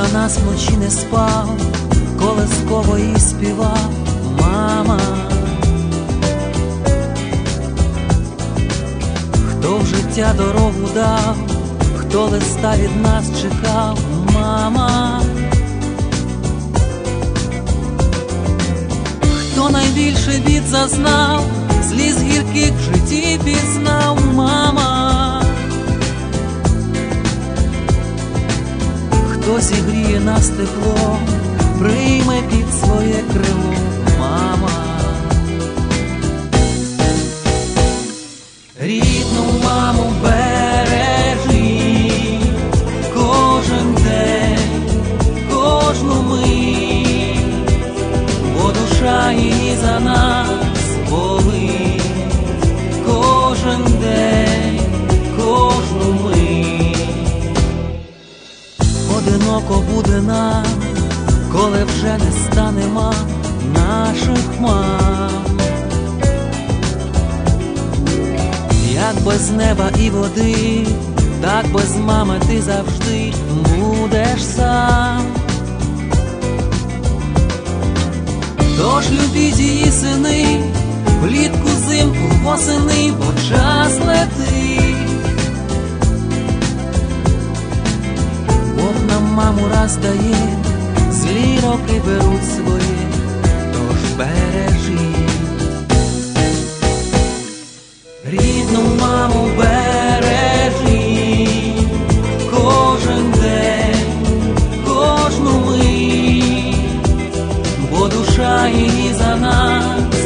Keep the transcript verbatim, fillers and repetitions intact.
нас вночі не спав, колисково їй співав мама. Хто в життя дорогу дав, хто листа від нас чекав, мама. Хто найбільше бід зазнав, сліз гірких в житті пізнав, мама. Хто зігріє нас тепло, прийме під своє крило, мама. Рідну маму бережіть кожен день, кожну мить, бо душа її за нас болить. Кожен день, кожну мить. Одиноко буде нам, коли вже не стане мам, наших мам. Як без неба і води, так без мами ти завжди будеш сам. Тож любіть її сини, влітку, зимку, восени, бо час летить. Бог нам маму раз дає, злі роки беруть своє, тож бережіть. Рідну маму бережіть кожен день, кожну мить, бо душа її за нас